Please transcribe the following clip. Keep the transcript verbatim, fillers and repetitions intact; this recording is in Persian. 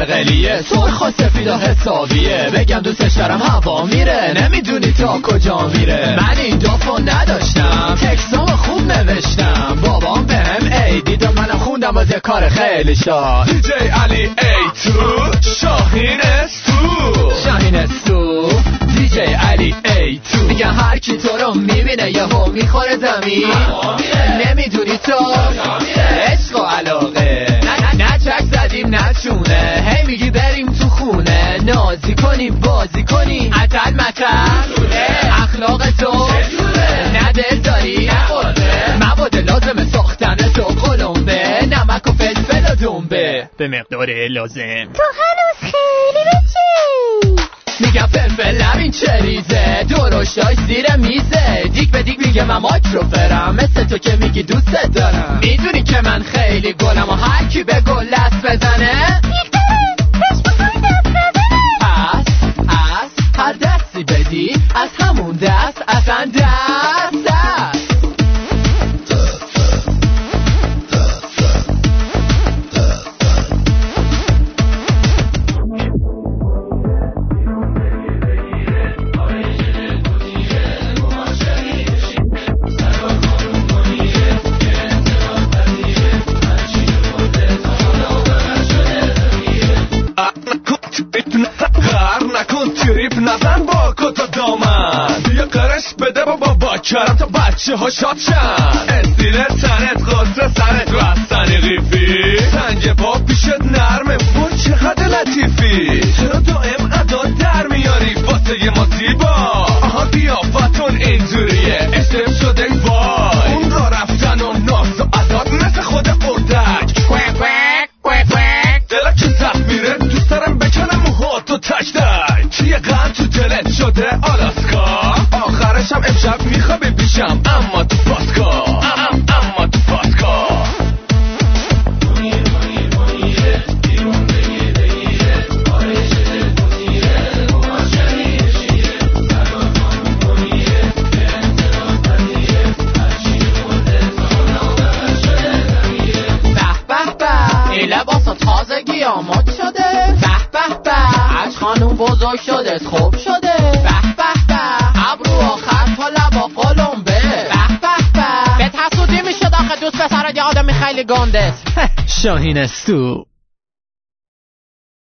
قلقلیه، سرخ و سفید و حسابیه، بگم دوستش دارم هوا میره، نمیدونی تا کجا میره. من این دافو نداشتم، تکسام خوب نوشتم، بابام بهم ایدی داد، منم خوندم باز یه کار خیلی شاد. دی جی علی ای تو شاهین استو شاهین استو دی جی علی ای تو. میگن هر کی تو رو میبینه یهو میخوره زمین، نمیدونی تو عشق و علاقه، نه نه چک زدیم نه چونه، هی میگی بریم تو خونه نازی کنیم بازی کنیم، عتل متل اخلاق تو نه دل داری نه قلبه، مواد لازم ساختن تو قلمبه، نمک و فلفل و دنبه به مقدار لازم. تو هنوز خیلی بچی. میگم فلفل نبین چه ریزه، درشتاش زیر میزه، دیک به دیک میگه من ماکروفرم، مثل تو که میگی دوست دارم، میدونی که من خیلی گلم و هر کی به گل دست بزنه از از هر دستی بدی از همون دست اصلا دست دست. تریپ نزن با کتا دامن، بیا قرش بده بابا با کرم تا بچه ها شاد شن، استیل تنت قطر سرت رستنی قیفی، سنگ پا پیشت نرمه وای چقدر لطیفی، چرا دائم ادا در میاری واسه ما زیبا، آها قیافتون اینجوریه اشتم شده وای، اون را رفتن و ناز و اداد مثل خود قردک دلک که تخت میره دوست دارم بکنم موهاتو تک تک، چیه غم تو دلت شده آلاسکا، آخرشم امشب میخوابی پیشم اما تو پاسکا، ام اما تو پاسکا. لباسا تازگی آماد شده، به به به اش خانوم بزرگ شده خوب شده، به به به ابرو آخر تا لبا قلمبه، به به به به حسودی میشد آخه دوست پسر یه آدمی خیلی گنده. شاهین استو.